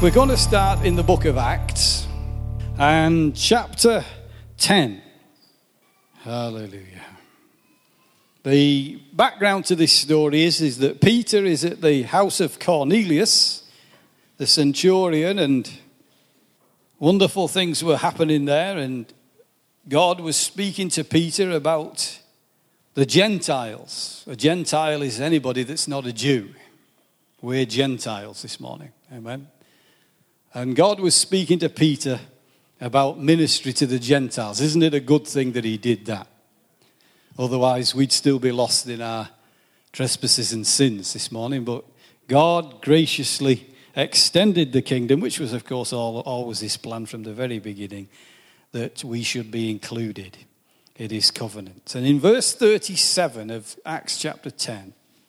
We're going to start in the book of Acts and chapter 10. Hallelujah. The background to this story is that Peter is at the house of Cornelius, the centurion, and wonderful things were happening there, and God was speaking to Peter about the Gentiles. A Gentile is anybody that's not a Jew. We're Gentiles this morning. Amen. And God was speaking to Peter about ministry to the Gentiles. Isn't it a good thing that he did that? Otherwise, we'd still be lost in our trespasses and sins this morning. But God graciously extended the kingdom, which was, of course, always his plan from the very beginning, that we should be included in his covenant. And in verse 37 of Acts chapter 10,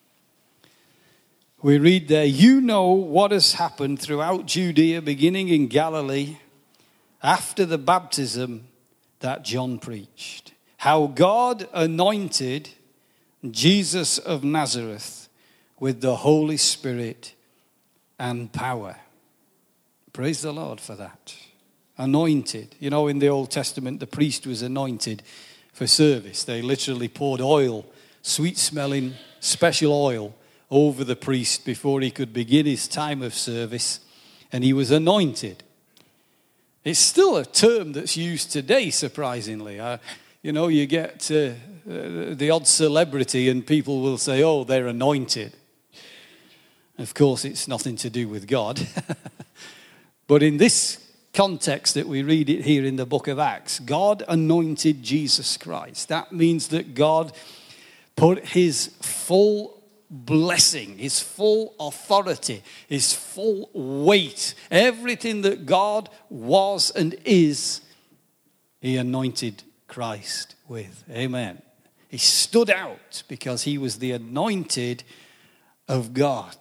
we read there, "You know what has happened throughout Judea, beginning in Galilee, after the baptism that John preached. How God anointed Jesus of Nazareth with the Holy Spirit and power." Praise the Lord for that. Anointed. You know, in the Old Testament, the priest was anointed for service. They literally poured oil, sweet-smelling, special oil, over the priest before he could begin his time of service, and he was anointed. It's still a term that's used today, surprisingly. You get the odd celebrity and people will say, oh, they're anointed. Of course, it's nothing to do with God. But in this context that we read it here in the book of Acts, God anointed Jesus Christ. That means that God put his full blessing, his full authority, his full weight, everything that God was and is, he anointed Christ with. Amen. He stood out because he was the anointed of God.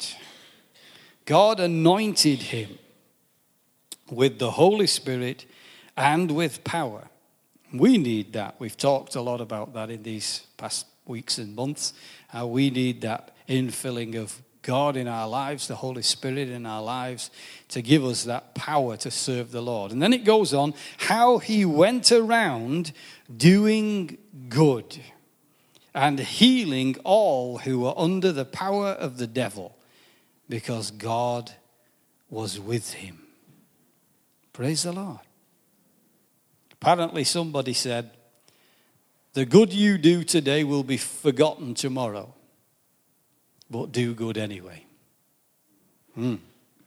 God anointed him with the Holy Spirit and with power. We need that. We've talked a lot about that in these past weeks and months, how we need that infilling of God in our lives, the Holy Spirit in our lives, to give us that power to serve the Lord. And then it goes on, how he went around doing good and healing all who were under the power of the devil, because God was with him. Praise the Lord. Apparently somebody said, the good you do today will be forgotten tomorrow, but do good anyway. The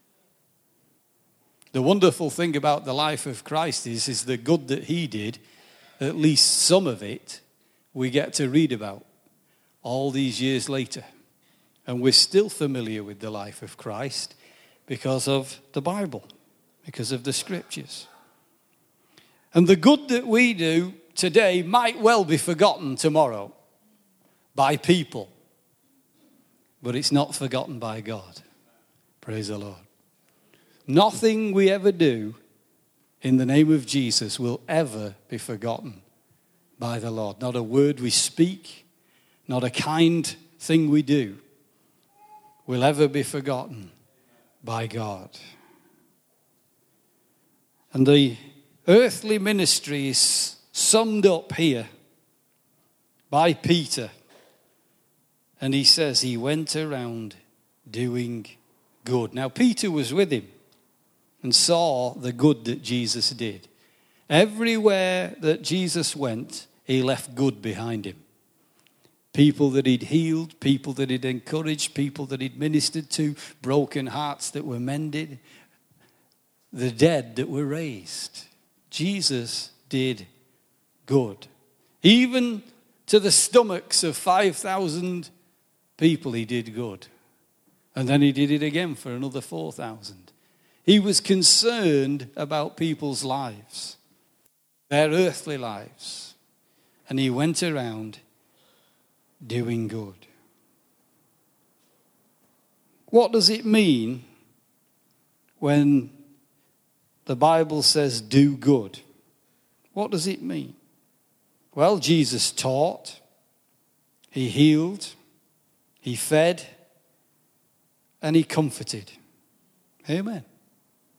wonderful thing about the life of Christ is the good that he did, at least some of it, we get to read about all these years later. And we're still familiar with the life of Christ because of the Bible, because of the scriptures. And the good that we do today might well be forgotten tomorrow by people, but it's not forgotten by God. Praise the Lord. Nothing we ever do in the name of Jesus will ever be forgotten by the Lord. Not a word we speak, not a kind thing we do will ever be forgotten by God. And the earthly ministry is summed up here by Peter. And he says he went around doing good. Now, Peter was with him and saw the good that Jesus did. Everywhere that Jesus went, he left good behind him. People that he'd healed, people that he'd encouraged, people that he'd ministered to, broken hearts that were mended, the dead that were raised. Jesus did good. Even to the stomachs of 5,000 people he did good. And then he did it again for another 4,000. He was concerned about people's lives, their earthly lives. And he went around doing good. What does it mean when the Bible says do good? What does it mean? Well, Jesus taught, he healed, he fed, and he comforted. Amen.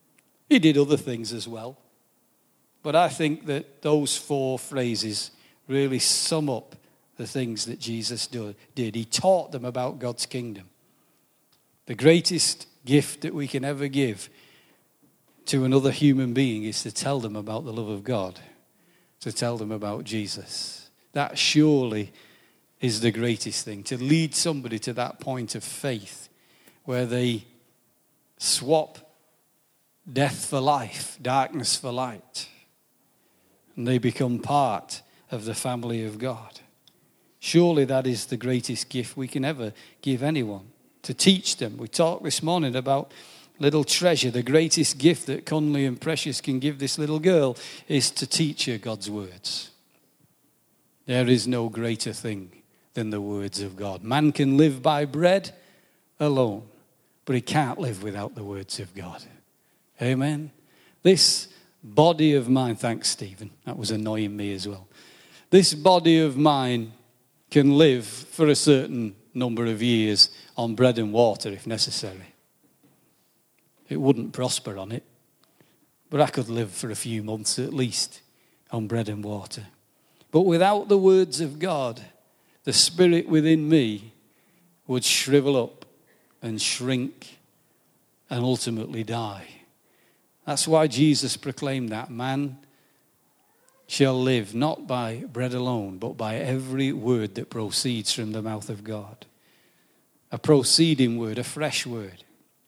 He did other things as well. But I think that those 4 phrases really sum up the things that Jesus did. He taught them about God's kingdom. The greatest gift that we can ever give to another human being is to tell them about the love of God, to tell them about Jesus. That surely is the greatest thing, to lead somebody to that point of faith where they swap death for life, darkness for light, and they become part of the family of God. Surely that is the greatest gift we can ever give anyone, to teach them. We talked this morning about little treasure. The greatest gift that Conley and Precious can give this little girl is to teach her God's words. There is no greater thing than the words of God. Man can live by bread alone, but he can't live without the words of God. Amen. This body of mine, thanks Stephen, that was annoying me as well. This body of mine can live for a certain number of years on bread and water if necessary. It wouldn't prosper on it, but I could live for a few months at least on bread and water. But without the words of God, the spirit within me would shrivel up and shrink and ultimately die. That's why Jesus proclaimed that man shall live not by bread alone, but by every word that proceeds from the mouth of God. A proceeding word, a fresh word.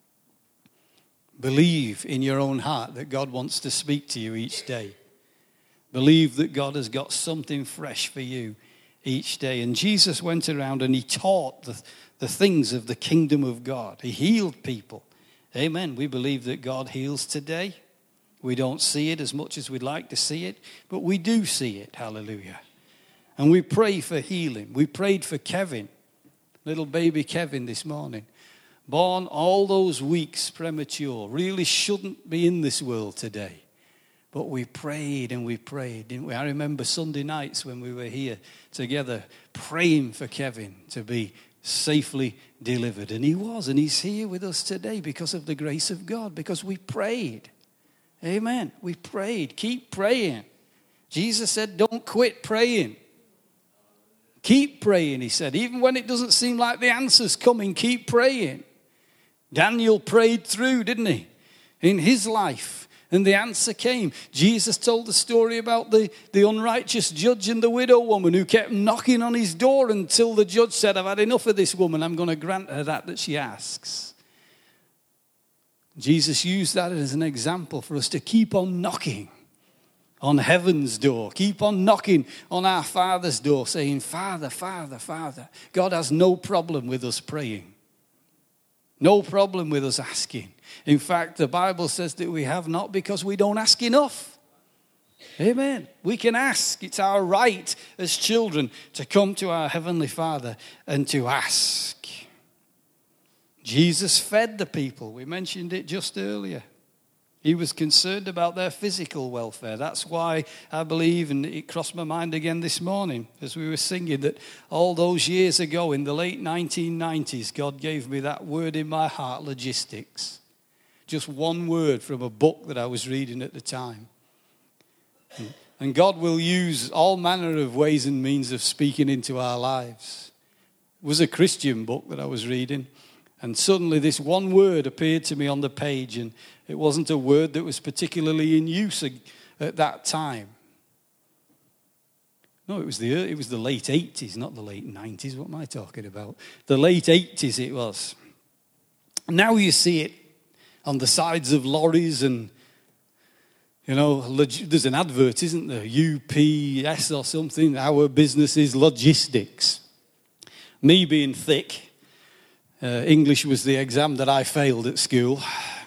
Believe in your own heart that God wants to speak to you each day. Believe that God has got something fresh for you each day. And Jesus went around and he taught the things of the kingdom of God. He healed people. Amen. We believe that God heals today. We don't see it as much as we'd like to see it, but we do see it. Hallelujah. And we pray for healing. We prayed for Kevin, little baby Kevin this morning. Born all those weeks premature. Really shouldn't be in this world today. But we prayed and we prayed, didn't we? I remember Sunday nights when we were here together praying for Kevin to be safely delivered. And he was, and he's here with us today because of the grace of God, because we prayed. Amen. We prayed. Keep praying. Jesus said, don't quit praying. Keep praying, he said. Even when it doesn't seem like the answer's coming, keep praying. Daniel prayed through, didn't he? In his life. And the answer came. Jesus told the story about the unrighteous judge and the widow woman who kept knocking on his door until the judge said, I've had enough of this woman. I'm going to grant her that she asks. Jesus used that as an example for us to keep on knocking on heaven's door. Keep on knocking on our Father's door, saying, Father, Father, Father. God has no problem with us praying. No problem with us asking. In fact, the Bible says that we have not because we don't ask enough. Amen. We can ask. It's our right as children to come to our Heavenly Father and to ask. Jesus fed the people. We mentioned it just earlier. He was concerned about their physical welfare. That's why I believe, and it crossed my mind again this morning as we were singing, that all those years ago in the late 1990s, God gave me that word in my heart, logistics. Just one word from a book that I was reading at the time. And God will use all manner of ways and means of speaking into our lives. It was a Christian book that I was reading. And suddenly this one word appeared to me on the page, and it wasn't a word that was particularly in use at that time. No, it was the late 80s, not the late 90s. What am I talking about? The late 80s it was. Now you see it on the sides of lorries and, you know, there's an advert, isn't there? UPS or something. Our business is logistics. Me being thick, English was the exam that I failed at school.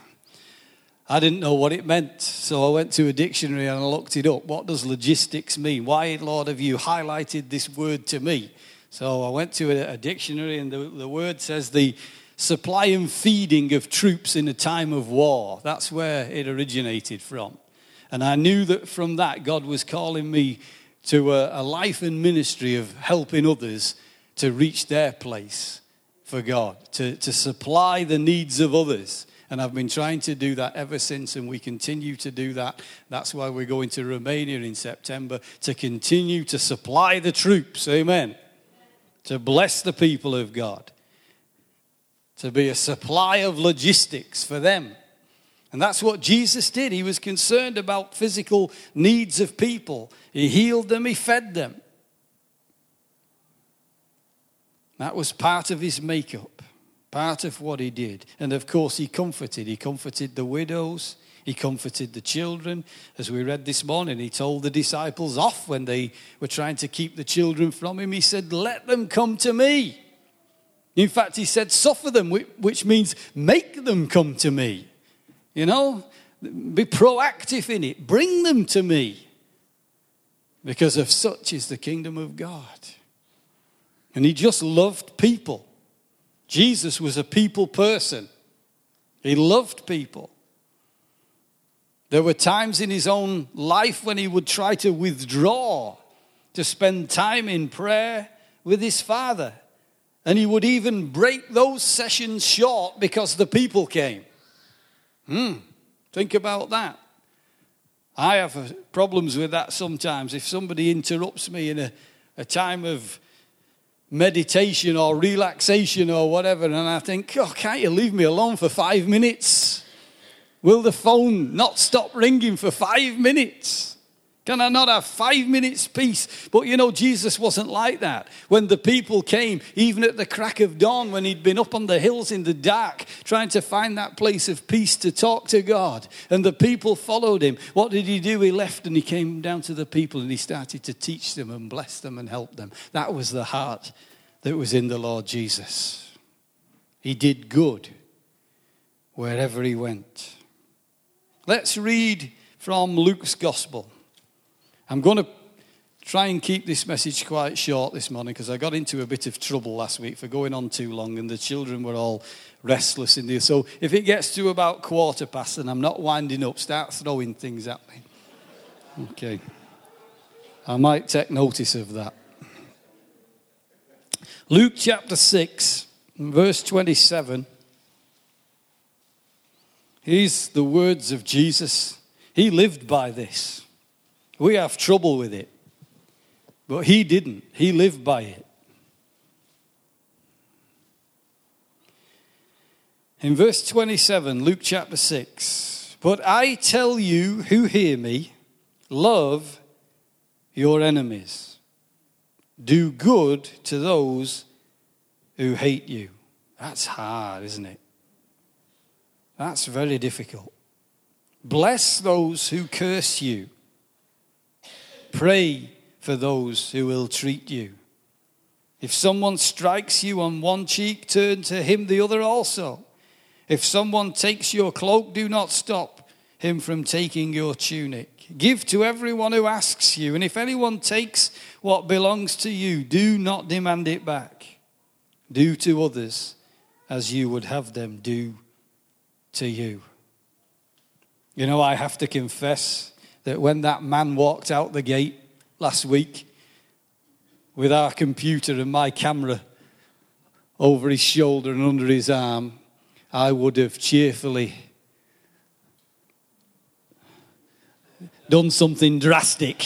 I didn't know what it meant, so I went to a dictionary and I looked it up. What does logistics mean? Why, Lord, have you highlighted this word to me? So I went to a dictionary, and the word says the supply and feeding of troops in a time of war. That's where it originated from. And I knew that from that, God was calling me to a life and ministry of helping others to reach their place for God, to supply the needs of others. And I've been trying to do that ever since, and we continue to do that. That's why we're going to Romania in September, to continue to supply the troops, amen, to bless the people of God, to be a supply of logistics for them. And that's what Jesus did. He was concerned about physical needs of people. He healed them, he fed them. That was part of his makeup, part of what he did. And of course, he comforted. He comforted the widows. He comforted the children. As we read this morning, he told the disciples off when they were trying to keep the children from him. He said, let them come to me. In fact, he said, suffer them, which means make them come to me. You know, be proactive in it. Bring them to me. Because of such is the kingdom of God. And he just loved people. Jesus was a people person. He loved people. There were times in his own life when he would try to withdraw to spend time in prayer with his Father. And he would even break those sessions short because the people came. Think about that. I have problems with that sometimes. If somebody interrupts me in a time of meditation or relaxation or whatever, and I think, oh, can't you leave me alone for 5 minutes? Will the phone not stop ringing for 5 minutes? Can I not have 5 minutes peace? But you know, Jesus wasn't like that. When the people came, even at the crack of dawn, when he'd been up on the hills in the dark, trying to find that place of peace to talk to God, and the people followed him, what did he do? He left and he came down to the people and he started to teach them and bless them and help them. That was the heart that was in the Lord Jesus. He did good wherever he went. Let's read from Luke's Gospel. I'm going to try and keep this message quite short this morning because I got into a bit of trouble last week for going on too long and the children were all restless in there. So if it gets to about 15:15 and I'm not winding up, start throwing things at me. Okay. I might take notice of that. Luke chapter 6, verse 27. Here's the words of Jesus. He lived by this. We have trouble with it. But he didn't. He lived by it. In verse 27, Luke chapter 6. But I tell you who hear me, love your enemies. Do good to those who hate you. That's hard, isn't it? That's very difficult. Bless those who curse you. Pray for those who ill treat you. If someone strikes you on one cheek, turn to him the other also. If someone takes your cloak, do not stop him from taking your tunic. Give to everyone who asks you, and if anyone takes what belongs to you, do not demand it back. Do to others as you would have them do to you. You know, I have to confess that when that man walked out the gate last week with our computer and my camera over his shoulder and under his arm, I would have cheerfully done something drastic.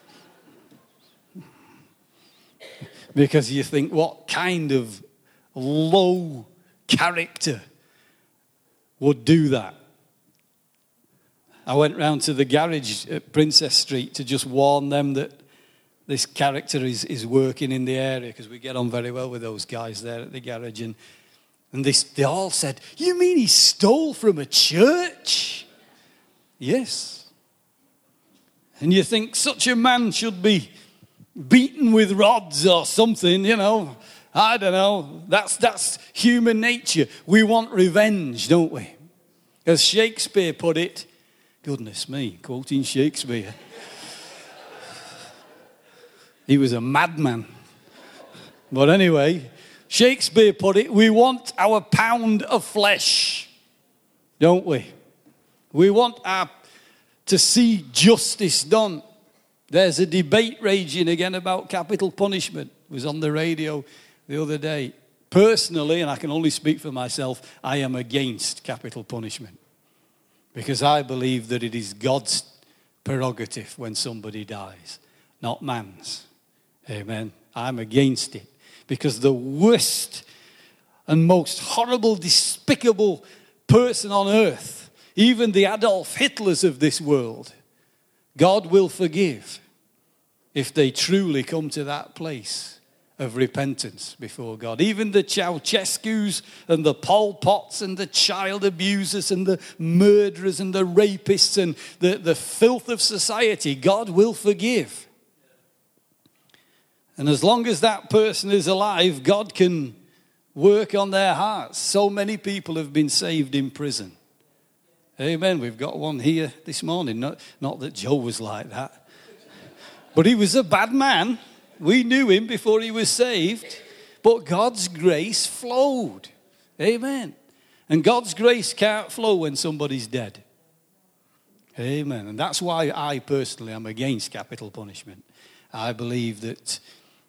Because you think, what kind of low character would do that? I went round to the garage at Princess Street to just warn them that this character is working in the area, because we get on very well with those guys there at the garage. And they all said, you mean he stole from a church? Yes. And you think such a man should be beaten with rods or something, you know. I don't know. That's human nature. We want revenge, don't we? As Shakespeare put it, goodness me, quoting Shakespeare. He was a madman. But anyway, Shakespeare put it, we want our pound of flesh, don't we? We want to see justice done. There's a debate raging again about capital punishment. It was on the radio the other day. Personally, and I can only speak for myself, I am against capital punishment. Because I believe that it is God's prerogative when somebody dies, not man's. Amen. I'm against it. Because the worst and most horrible, despicable person on earth, even the Adolf Hitlers of this world, God will forgive if they truly come to that place of repentance before God. Even the Ceausescus and the Pol Pots and the child abusers and the murderers and the rapists and the filth of society, God will forgive. And as long as that person is alive, God can work on their hearts. So many people have been saved in prison. Amen. We've got one here this morning. Not that Joe was like that. But he was a bad man. We knew him before he was saved. But God's grace flowed. Amen. And God's grace can't flow when somebody's dead. Amen. And that's why I personally am against capital punishment. I believe that,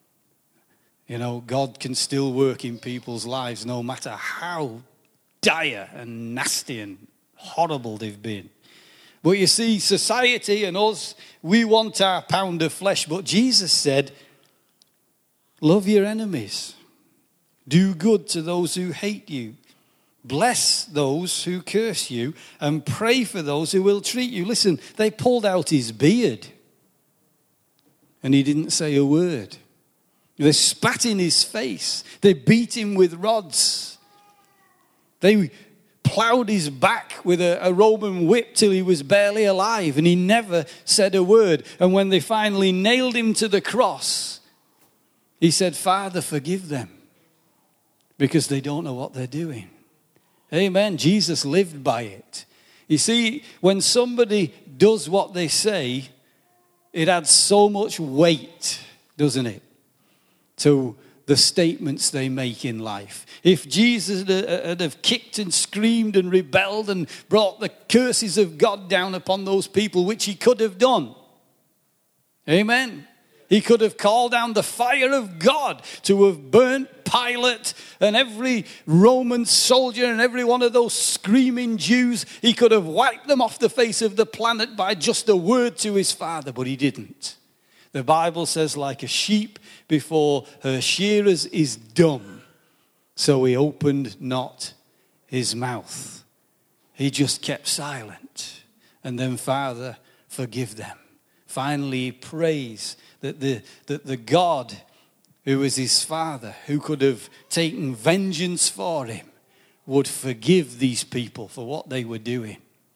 God can still work in people's lives no matter how dire and nasty and horrible they've been. But you see, society and us, we want our pound of flesh. But Jesus said, love your enemies. Do good to those who hate you. Bless those who curse you. And pray for those who will treat you. Listen, they pulled out his beard. And he didn't say a word. They spat in his face. They beat him with rods. They plowed his back with a Roman whip till he was barely alive, and he never said a word. And when they finally nailed him to the cross, he said, Father, forgive them, because they don't know what they're doing. Amen. Jesus lived by it. You see, when somebody does what they say, it adds so much weight, doesn't it, to the statements they make in life. If Jesus had have kicked and screamed and rebelled and brought the curses of God down upon those people, which he could have done. Amen. He could have called down the fire of God to have burnt Pilate and every Roman soldier and every one of those screaming Jews. He could have wiped them off the face of the planet by just a word to his Father, but he didn't. The Bible says, like a sheep before her shearers is dumb, so he opened not his mouth. He just kept silent. And then, Father, forgive them. Finally, he prays that the God who is his Father, who could have taken vengeance for him, would forgive these people for what they were doing.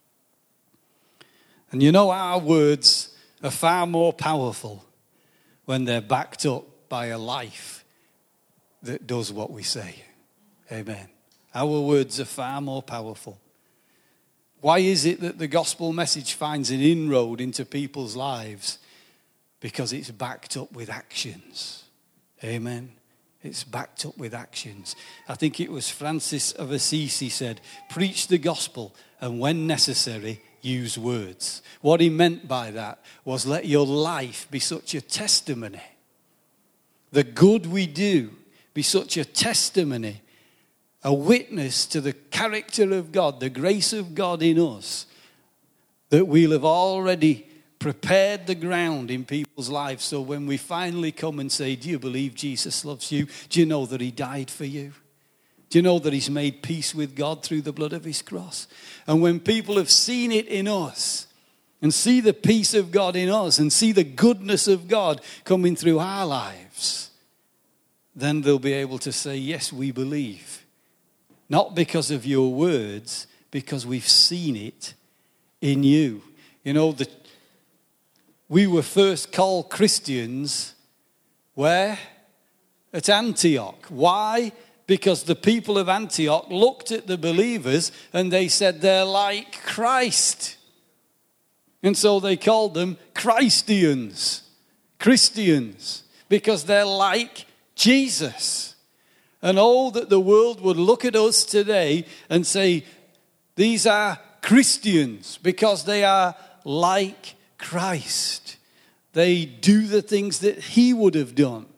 And our words are far more powerful when they're backed up by a life that does what we say. Amen. Our words are far more powerful. Why is it that the gospel message finds an inroad into people's lives? Because it's backed up with actions. Amen. It's backed up with actions. I think it was Francis of Assisi said, preach the gospel and when necessary, use words. What he meant by that was let your life be such a testimony. The good we do be such a testimony, a witness to the character of God, the grace of God in us, that we'll have already prepared the ground in people's lives. So when we finally come and say, do you believe Jesus loves you? Do you know that he died for you? Do you know that he's made peace with God through the blood of his cross? And when people have seen it in us and see the peace of God in us and see the goodness of God coming through our lives, then they'll be able to say, yes, we believe. Not because of your words, because we've seen it in you. We were first called Christians where? At Antioch. Why? Because the people of Antioch looked at the believers and they said they're like Christ. And so they called them Christians, because they're like Jesus. And oh, that the world would look at us today and say, these are Christians because they are like Christ. They do the things that he would have done.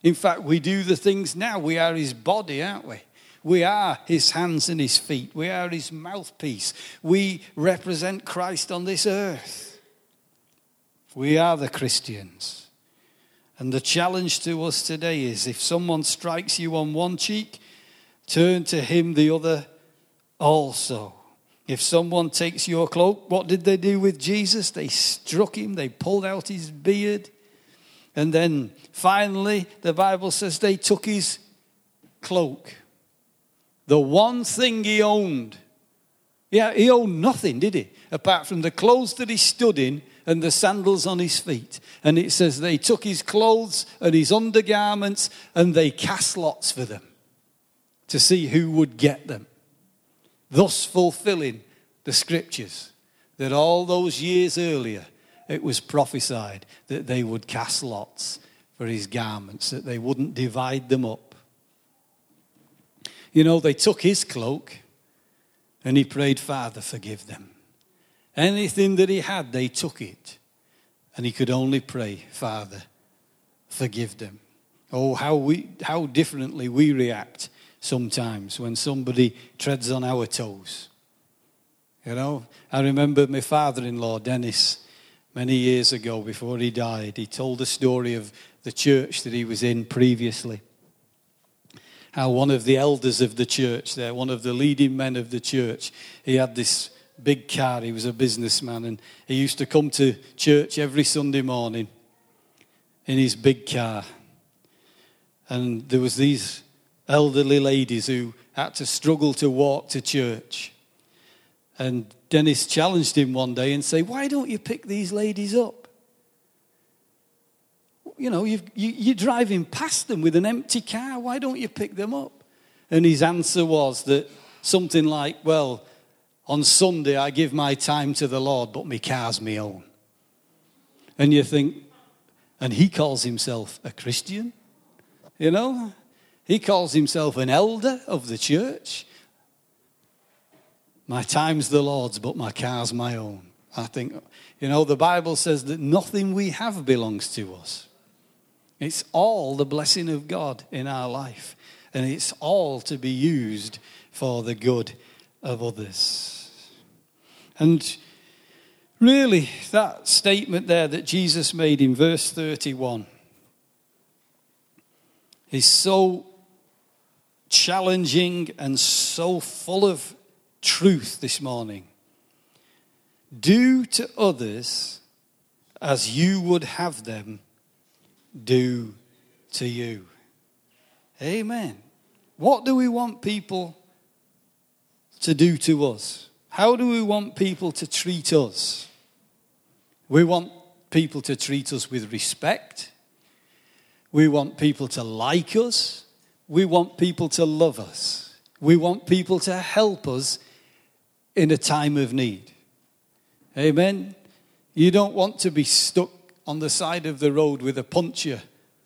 In fact, we do the things now. We are his body, aren't we? We are his hands and his feet. We are his mouthpiece. We represent Christ on this earth. We are the Christians. And the challenge to us today is, if someone strikes you on one cheek, turn to him the other also. If someone takes your cloak, what did they do with Jesus? They struck him, they pulled out his beard. And then finally, the Bible says they took his cloak. The one thing he owned. Yeah, he owned nothing, did he? Apart from the clothes that he stood in and the sandals on his feet. And it says they took his clothes and his undergarments and they cast lots for them to see who would get them. Thus fulfilling the scriptures that all those years earlier it was prophesied that they would cast lots for his garments, that they wouldn't divide them up. You know, they took his cloak and he prayed, Father, forgive them. Anything that he had, they took it. And he could only pray, Father, forgive them. Oh, how differently we react sometimes when somebody treads on our toes. You know, I remember my father-in-law, Dennis, many years ago before he died. He told the story of the church that he was in previously. How one of the elders of the church there, one of the leading men of the church, he had this big car. He was a businessman and he used to come to church every Sunday morning in his big car. And there was these elderly ladies who had to struggle to walk to church. And Dennis challenged him one day and said, why don't you pick these ladies up? You know, you're driving past them with an empty car. Why don't you pick them up? And his answer was that something like, well, on Sunday I give my time to the Lord, but my car's my own. And you think, and he calls himself a Christian, you know? He calls himself an elder of the church. My time's the Lord's, but my car's my own. I think, you know, the Bible says that nothing we have belongs to us. It's all the blessing of God in our life. And it's all to be used for the good of others. And really, that statement there that Jesus made in verse 31 is so challenging and so full of truth this morning. Do to others as you would have them do to you. Amen. What do we want people to do to us? How do we want people to treat us? We want people to treat us with respect. We want people to like us. We want people to love us. We want people to help us in a time of need. Amen. You don't want to be stuck on the side of the road with a puncture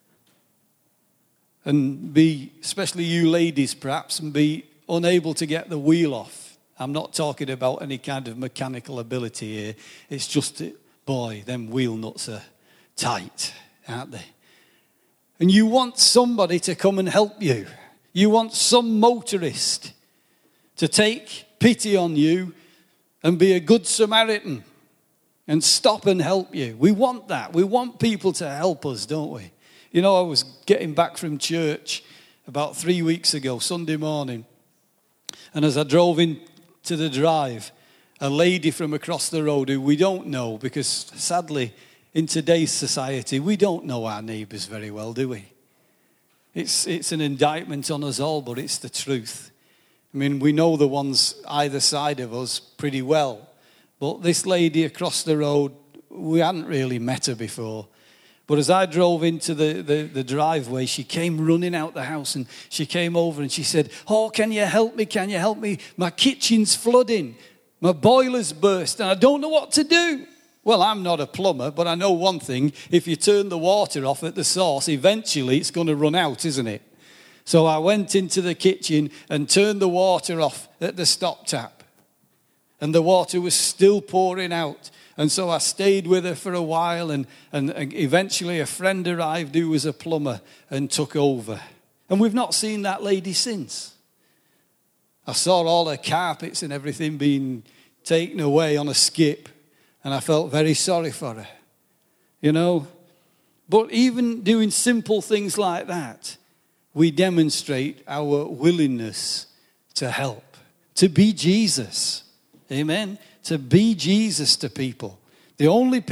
and be, especially you ladies perhaps, and be unable to get the wheel off. I'm not talking about any kind of mechanical ability here. It's just, boy, them wheel nuts are tight, aren't they? And you want somebody to come and help you. You want some motorist to take pity on you and be a good Samaritan and stop and help you. We want that. We want people to help us, don't we? You know, I was getting back from church about 3 weeks ago, Sunday morning. And as I drove into the drive, a lady from across the road who we don't know, because sadly, in today's society, we don't know our neighbours very well, do we? It's an indictment on us all, but it's the truth. I mean, we know the ones either side of us pretty well. But this lady across the road, we hadn't really met her before. But as I drove into the driveway, she came running out the house and she came over and she said, "Oh, can you help me? Can you help me? My kitchen's flooding. My boiler's burst and I don't know what to do." Well, I'm not a plumber, but I know one thing. If you turn the water off at the source, eventually it's going to run out, isn't it? So I went into the kitchen and turned the water off at the stop tap. And the water was still pouring out. And so I stayed with her for a while, and eventually a friend arrived who was a plumber and took over. And we've not seen that lady since. I saw all her carpets and everything being taken away on a skip, and I felt very sorry for her, you know. But even doing simple things like that, we demonstrate our willingness to help, to be Jesus. Amen. To be Jesus to people. The only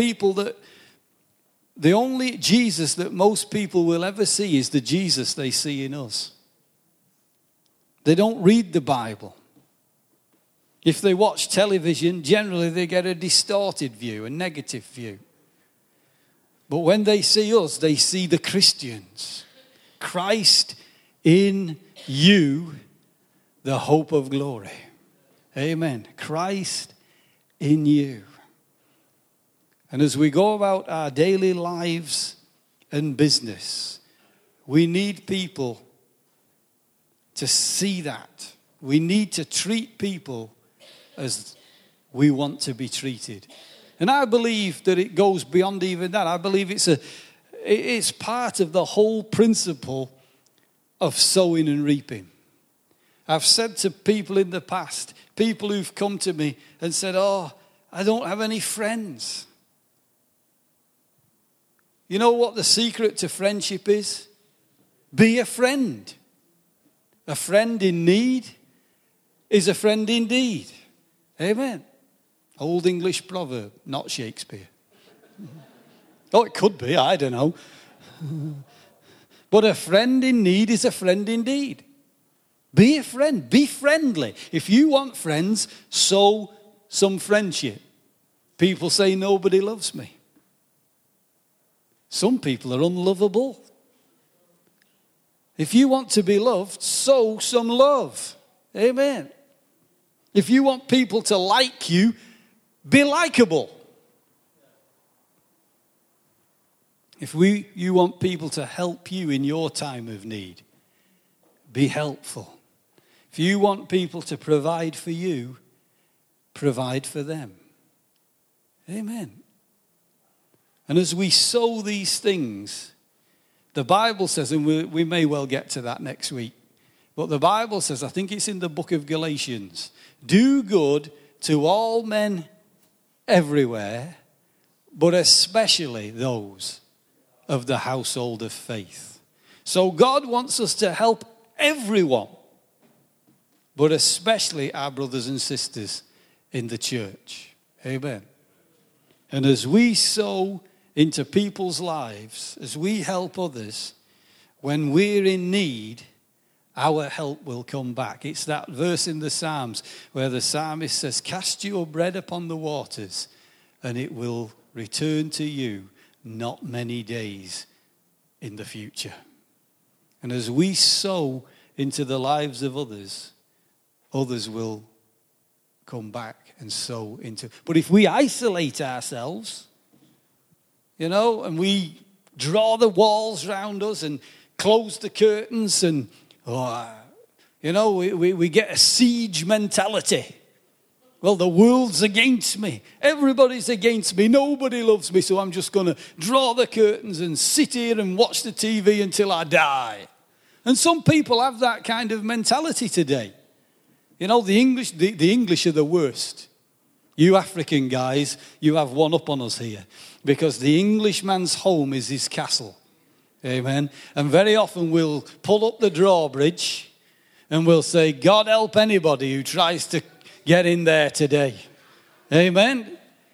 Jesus that most people will ever see is the Jesus they see in us. They don't read the Bible. If they watch television, generally they get a distorted view, a negative view. But when they see us, they see the Christians. Christ in you, the hope of glory. Amen. Christ in you. And as we go about our daily lives and business, we need people to see that. We need to treat people as we want to be treated. And I believe that it goes beyond even that. I believe it's part of the whole principle of sowing and reaping. I've said to people in the past, people who've come to me and said, oh, I don't have any friends. You know what the secret to friendship is? Be a friend. A friend in need is a friend indeed. Amen. Old English proverb, not Shakespeare. Oh, it could be, I don't know. But a friend in need is a friend indeed. Be a friend. Be friendly. If you want friends, sow some friendship. People say nobody loves me. Some people are unlovable. If you want to be loved, sow some love. Amen. If you want people to like you, be likable. If you want people to help you in your time of need, be helpful. If you want people to provide for you, provide for them. Amen. And as we sow these things, the Bible says, and we may well get to that next week, but the Bible says, I think it's in the book of Galatians, do good to all men everywhere, but especially those of the household of faith. So God wants us to help everyone, but especially our brothers and sisters in the church. Amen. And as we sow into people's lives, as we help others, when we're in need, our help will come back. It's that verse in the Psalms where the psalmist says, cast your bread upon the waters, and it will return to you not many days in the future. And as we sow into the lives of others, others will come back and sow into. But if we isolate ourselves, you know, and we draw the walls around us and close the curtains and, you know, we get a siege mentality. Well, the world's against me. Everybody's against me. Nobody loves me. So I'm just going to draw the curtains and sit here and watch the TV until I die. And some people have that kind of mentality today. You know, the English are the worst. You African guys, you have one up on us here. Because the Englishman's home is his castle. Amen. And very often we'll pull up the drawbridge and we'll say, God help anybody who tries to get in there today. Amen.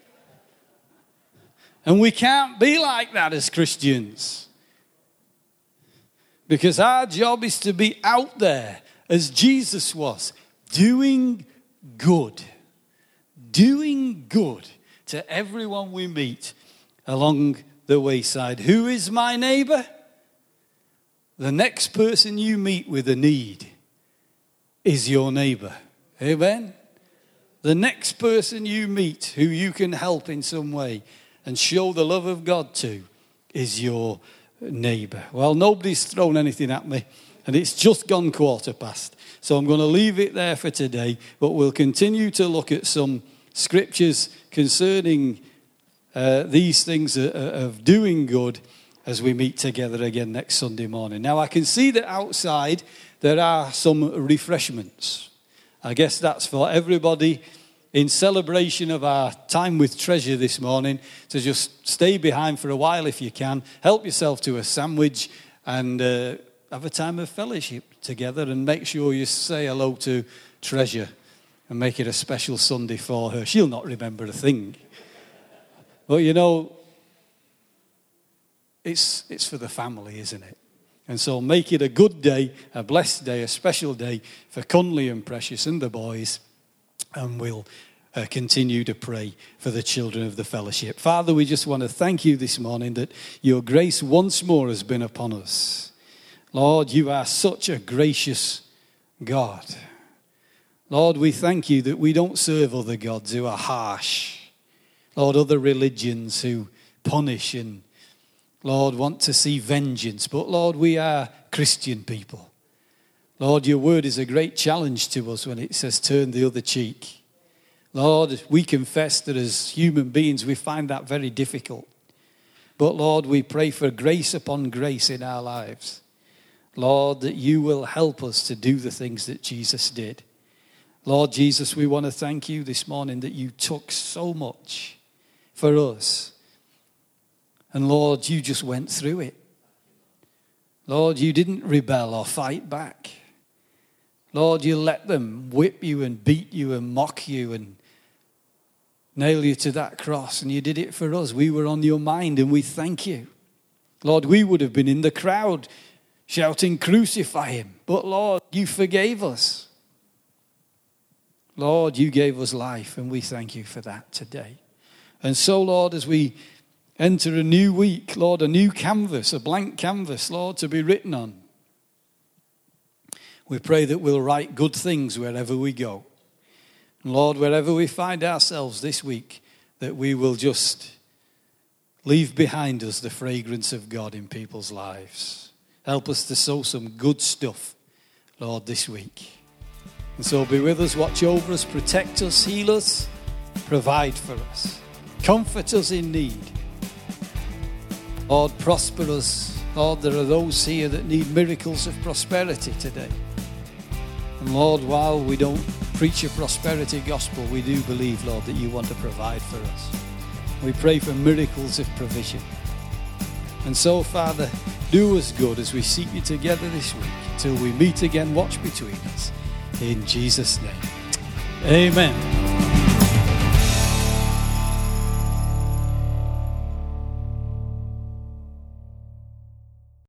And we can't be like that as Christians. Because our job is to be out there as Jesus was, doing good. Doing good to everyone we meet along the wayside. Who is my neighbor? The next person you meet with a need is your neighbor. Amen? The next person you meet who you can help in some way and show the love of God to is your neighbor. Well, nobody's thrown anything at me. And it's just gone 1:15. So I'm going to leave it there for today, but we'll continue to look at some scriptures concerning these things of doing good as we meet together again next Sunday morning. Now, I can see that outside there are some refreshments. I guess that's for everybody in celebration of our time with Treasure this morning, to just stay behind for a while if you can. Help yourself to a sandwich and have a time of fellowship together, and make sure you say hello to Treasure and make it a special Sunday for her. She'll not remember a thing. But you know, it's for the family, isn't it? And so make it a good day, a blessed day, a special day for Conley and Precious and the boys. And we'll continue to pray for the children of the fellowship. Father, we just want to thank you this morning that your grace once more has been upon us. Lord, you are such a gracious God. Lord, we thank you that we don't serve other gods who are harsh. Lord, other religions who punish and, Lord, want to see vengeance. But, Lord, we are Christian people. Lord, your word is a great challenge to us when it says turn the other cheek. Lord, we confess that as human beings we find that very difficult. But, Lord, we pray for grace upon grace in our lives. Lord, that you will help us to do the things that Jesus did. Lord Jesus, we want to thank you this morning that you took so much for us. And Lord, you just went through it. Lord, you didn't rebel or fight back. Lord, you let them whip you and beat you and mock you and nail you to that cross. And you did it for us. We were on your mind and we thank you. Lord, we would have been in the crowd shouting, crucify him. But Lord, you forgave us. Lord, you gave us life and we thank you for that today. And so, Lord, as we enter a new week, Lord, a new canvas, a blank canvas, Lord, to be written on. We pray that we'll write good things wherever we go. And Lord, wherever we find ourselves this week, that we will just leave behind us the fragrance of God in people's lives. Help us to sow some good stuff, Lord, this week. And so be with us, watch over us, protect us, heal us, provide for us, comfort us in need. Lord, prosper us. Lord, there are those here that need miracles of prosperity today. And Lord, while we don't preach a prosperity gospel, we do believe, Lord, that you want to provide for us. We pray for miracles of provision. And so, Father, do us good as we seek you together this week. Till we meet again, watch between us. In Jesus' name, amen.